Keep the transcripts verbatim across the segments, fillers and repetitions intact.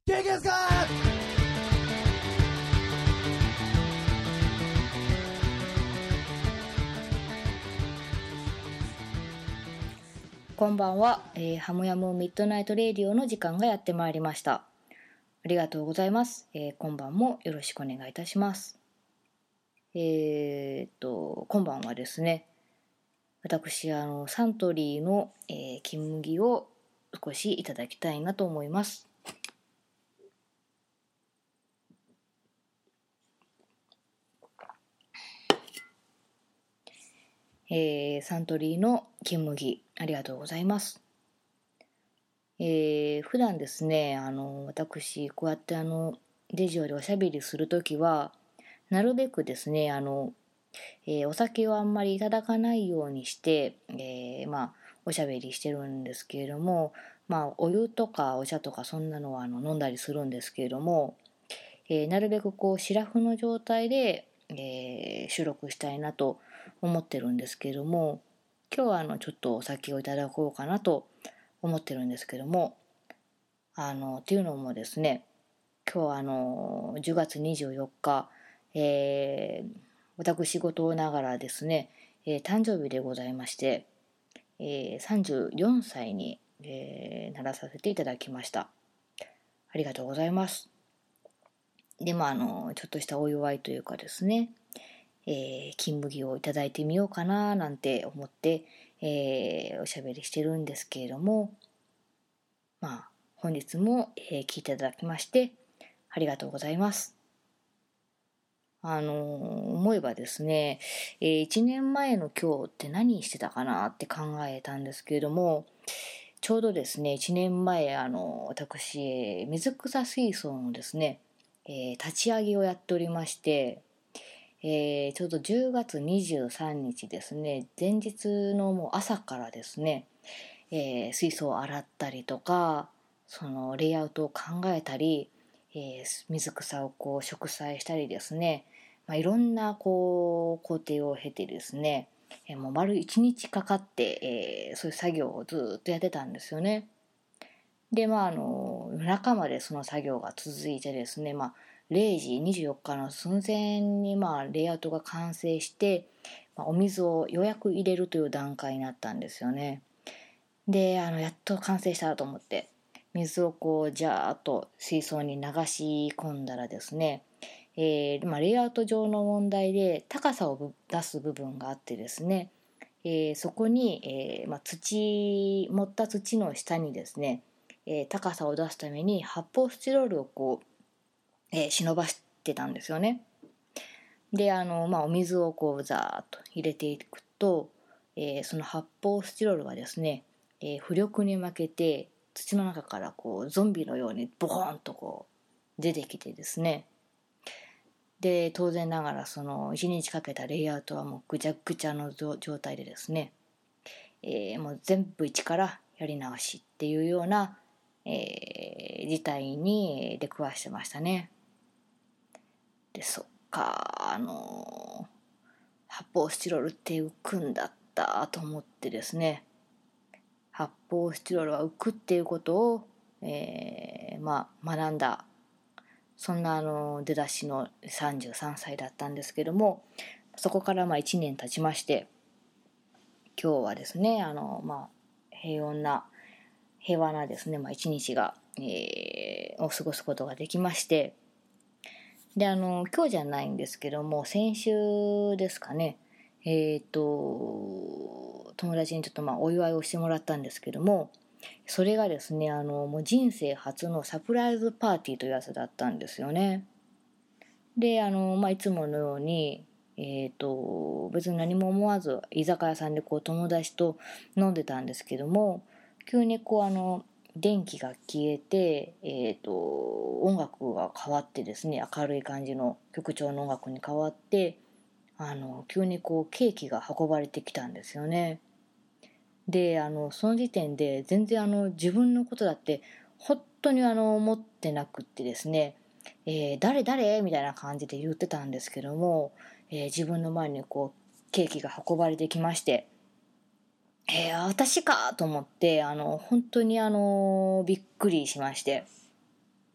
元気ですか？ こんばんは、えーハムヤムミッドナイトレディオの時間がやってまいりました。ありがとうございます。えー今晩もよろしくお願いいたします。えーっと今晩はですね、私あのサントリーの、えー金麦を少しいただきたいなと思います。えーサントリーの金麦ありがとうございます。えー普段ですね、あの私こうやってあのレジオでおしゃべりするときはなるべくですね、あの、えーお酒をあんまりいただかないようにして、えーまあおしゃべりしてるんですけれども、まあお湯とかお茶とかそんなのはあの飲んだりするんですけれども、えーなるべくこうシラフの状態で、えー収録したいなと思ってるんですけれども、今日はあのちょっとお酒をいただこうかなと思ってるんですけども、あのっていうのもですね、今日はあのじゅうがつにじゅうよっか、えー、私事ながらですね、えー誕生日でございまして、えーさんじゅうよんさいに、えーならさせていただきました。ありがとうございます。でまああのちょっとしたお祝いというかですね、えー金麦をいただいてみようかななんて思って、えーおしゃべりしてるんですけれども、まあ本日も、えー聞いていただきましてありがとうございます。あの思えばですね、えーいちねんまえの今日って何してたかなって考えたんですけれども、ちょうどですねいちねんまえ、あの私水草水槽のですね、えー立ち上げをやっておりまして、えーちょうどじゅうがつにじゅうさんにちですね、前日のもう朝からですね、えー水槽を洗ったりとか、そのレイアウトを考えたり、えー水草をこう植栽したりですね、まあ、いろんなこう工程を経てですね、えーもう丸いちにちかかって、えーそういう作業をずっとやってたんですよね。でまああの夜中までその作業が続いてですね、まあ、れいじにじゅうよっかの寸前にまあレイアウトが完成して、まあ、お水をようやく入れるという段階になったんですよね。であのやっと完成したと思って水をこうジャーッと水槽に流し込んだらですね、えーまあ、レイアウト上の問題で高さを出す部分があってですね、えーそこに、えーまあ、土盛った土の下にですね、えー高さを出すために発泡スチロールをこう、えー忍ばしてたんですよね。であの、まあ、お水をこうザーッと入れていくと、えーその発泡スチロールがですね、えー浮力に負けて土の中からこうゾンビのようにボコーンとこう出てきてですね、で当然ながらそのいちにちかけたレイアウトはもうぐちゃぐちゃの状態でですね、えーもう全部一からやり直しっていうような、えー事態に出くわしてましたね。でそっか、あの発泡スチロールって浮くんだったと思ってですね、発泡スチロールは浮くっていうことを、えーまあ、学んだ、そんなあの出だしのさんじゅうさんさいだったんですけども、そこからまあいちねん経ちまして、今日はですね、あの、まあ、平穏な平和なですね、まあ、一日が、えーを過ごすことができまして、であの今日じゃないんですけども先週ですかね、えっ、と友達にちょっとまあお祝いをしてもらったんですけども、それがですね、あのもう人生初のサプライズパーティーというやつだったんですよね。であの、まあ、いつものように、えー、と別に何も思わず居酒屋さんでこう友達と飲んでたんですけども、急にこうあの電気が消えて、えー、と音楽が変わってですね、明るい感じの曲調の音楽に変わって、あの急にこうケーキが運ばれてきたんですよね。であのその時点で全然あの自分のことだって本当にあの思ってなくってですね、えー誰誰みたいな感じで言ってたんですけども、えー自分の前にこうケーキが運ばれてきまして、えー、私かと思って、あの本当にあのびっくりしまして、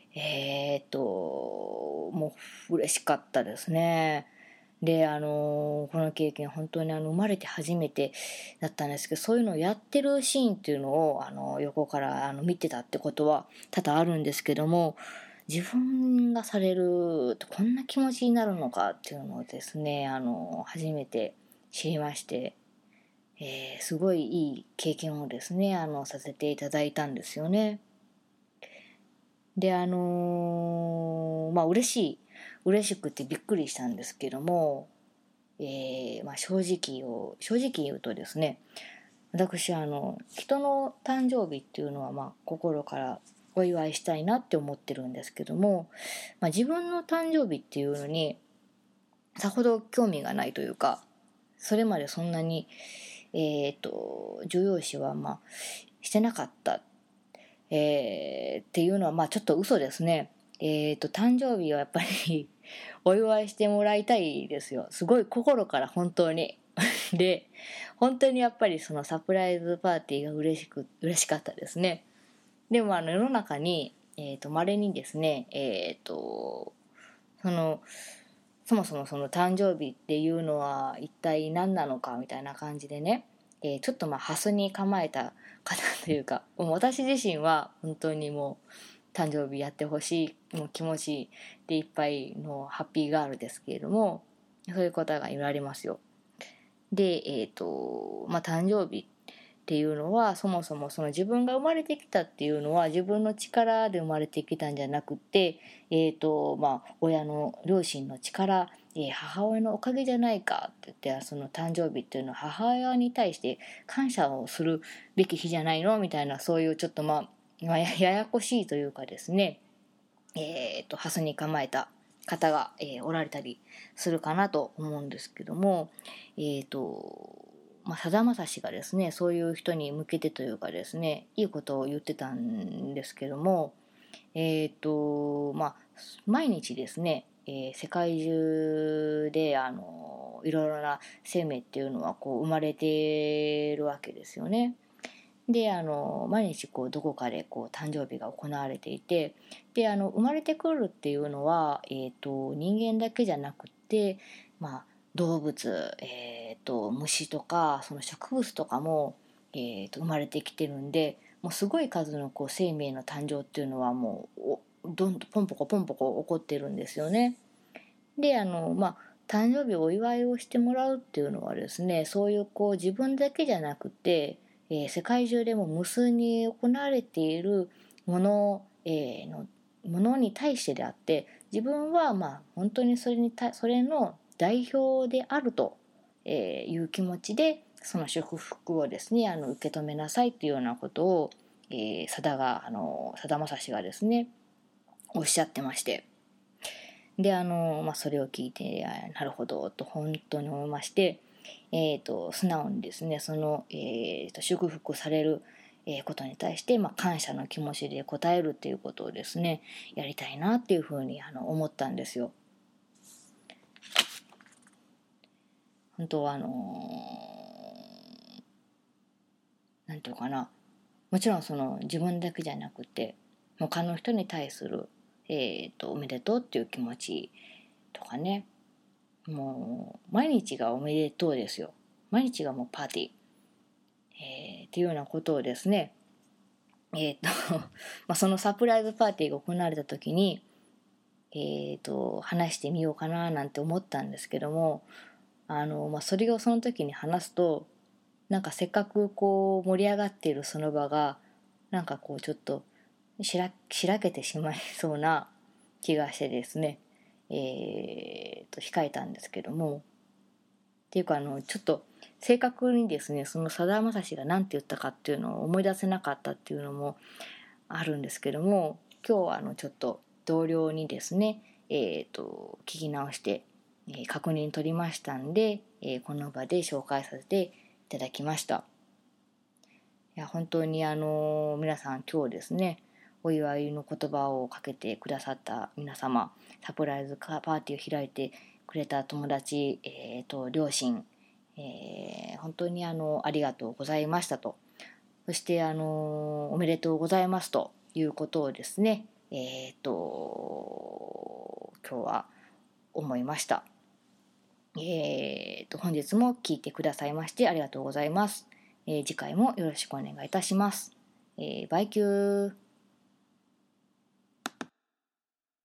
えー、っともう嬉しかったですね。であのこの経験本当にあの生まれて初めてだったんですけど、そういうのをやってるシーンっていうのをあの横からあの見てたってことは多々あるんですけども、自分がされるとこんな気持ちになるのかっていうのをですね、あの初めて知りまして、えーすごいいい経験をですねあのさせていただいたんですよね。であのーまあ嬉しい嬉しくてびっくりしたんですけども、えーまあ、正直を正直言うとですね、私あの人の誕生日っていうのはまあ心からお祝いしたいなって思ってるんですけども、まあ、自分の誕生日っていうのにさほど興味がないというか、それまでそんなにえっ、と重要視はまあしてなかった、えーっていうのはまあちょっと嘘ですね。えっ、と誕生日はやっぱりお祝いしてもらいたいですよ、すごい心から本当にで本当にやっぱりそのサプライズパーティーが嬉しく嬉しかったですね。でもあの世の中にえーと稀にですね、えーとそのそもそもその誕生日っていうのは一体何なのかみたいな感じでね、えーちょっとまあハスに構えた方というか、もう私自身は本当にもう誕生日やってほしい、もう気持ちでいっぱいのハッピーガールですけれども、そういう方がいられますよ。でえっ、とまあ誕生日っていうのはそもそもその自分が生まれてきたっていうのは自分の力で生まれてきたんじゃなくて、えーとまあ、親の両親の力、えー母親のおかげじゃないかって言って、その誕生日っていうのは母親に対して感謝をするべき日じゃないのみたいな、そういうちょっとまあ、まあ、ややこしいというかですね、えーとハスに構えた方が、えーおられたりするかなと思うんですけども、えーとまあ、さだまさしがですねそういう人に向けてというかですね、いいことを言ってたんですけども、えーとまあ、毎日ですね、えー世界中であのいろいろな生命っていうのはこう生まれてるわけですよね。であの毎日こうどこかでこう誕生日が行われていて、であの生まれてくるっていうのは、えー、と人間だけじゃなくて、まあ、動物、えー、と虫とかその植物とかも、えー、と生まれてきてるんで、もうすごい数のこう生命の誕生っていうのはもうおどんどんポンポコポンポコ起こってるんですよね。であのまあ誕生日お祝いをしてもらうっていうのはですね、そういうこう自分だけじゃなくて、えー世界中でも無数に行われているもの、えーのものに対してであって、自分はまあ本当にそれにたそれの代表であるとえーいう気持ちでその祝福をですねあの受け止めなさいっていうようなことを、えー、さだがあのさだまさしがですねおっしゃってまして、であの、まあ、それを聞いてなるほどと本当に思いまして、えー、と素直にですねその、えー、と祝福されることに対して、まあ、感謝の気持ちで応えるっていうことをですねやりたいなっていうふうにあの思ったんですよ。本当はあのー、なんていうかな、もちろんその自分だけじゃなくて他の人に対する、えー、とおめでとうっていう気持ちとかね、もう毎日がおめでとうですよ。毎日がもうパーティー、えー、っていうようなことをですね、えーとまあそのサプライズパーティーが行われた時に、えー、と話してみようかななんて思ったんですけども、あの、まあ、それをその時に話すとなんかせっかくこう盛り上がっているその場がなんかこうちょっとしらしらけてしまいそうな気がしてですね、えー、と控えたんですけども、っていうかあのちょっと正確にですねそのさだまさしが何て言ったかっていうのを思い出せなかったっていうのもあるんですけども、今日はあのちょっと同僚にですね、えー、と聞き直して、えー確認取りましたんで、えーこの場で紹介させていただきました。いや本当にあの皆さん今日ですねお祝いの言葉をかけてくださった皆様、サプライズパーティーを開いてくれた友達、えー、と両親、えー本当にあのありがとうございましたと、そしてあのおめでとうございますということをですね、 えっと今日は思いました。えっと本日も聞いてくださいましてありがとうございます。えー次回もよろしくお願いいたします。えーバイキュー。